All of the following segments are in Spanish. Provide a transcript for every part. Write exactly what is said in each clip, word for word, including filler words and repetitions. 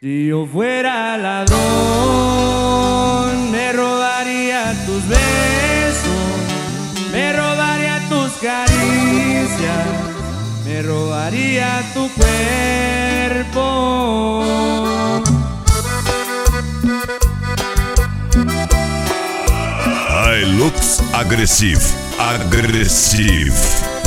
Si yo fuera ladrón, me robaría tus besos, me robaría tus caricias, me robaría tu cuerpo. Hilux Agressive, Agressive.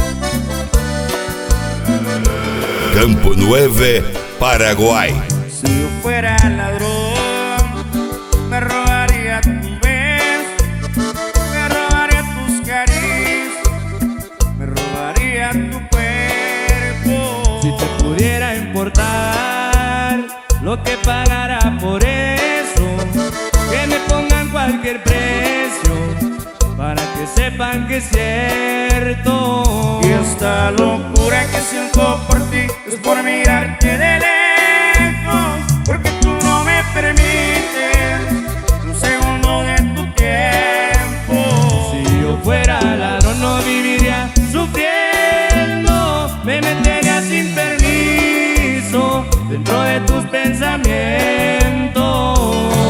Campo Nueve, Paraguay. Si yo fuera ladrón, me robaría tus besos, me robaría tus caricias, me robaría tu cuerpo. Si te pudiera importar lo que pagara por eso, que me pongan cualquier precio para que sepan que es cierto. Y esta locura que siento por ti es por mirarte de lejos, porque tú no me permites un segundo de tu tiempo. Si yo fuera ladrón no viviría sufriendo, me metería sin permiso dentro de tus pensamientos.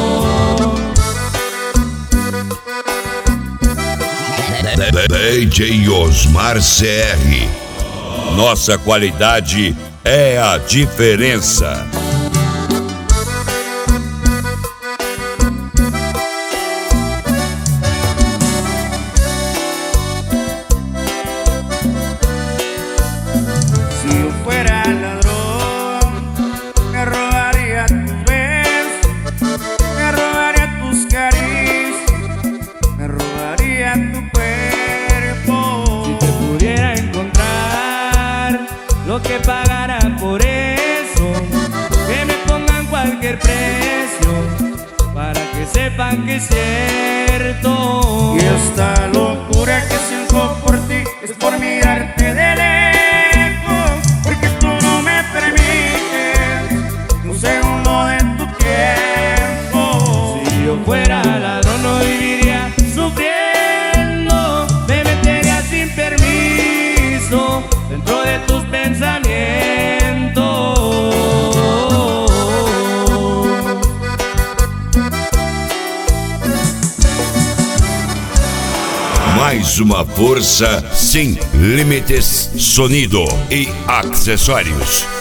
D J Osmar C R. Nossa qualidade é a diferença. Si yo fuera ladrón, me robaría tus besos, me robaría tus caricias, me robaría tu cuerpo. Si te pudiera encontrar lo que pagara por eso, que me pongan cualquier precio para que sepan que es cierto. Y esta locura que siento por ti es por mirarte de lejos, porque tú no me permites un segundo de tu tiempo. Si yo fuera ladrón no viviría sufriendo, me metería sin permiso dentro de tus pensamientos. Mais uma força sem limites, sonido e acessórios.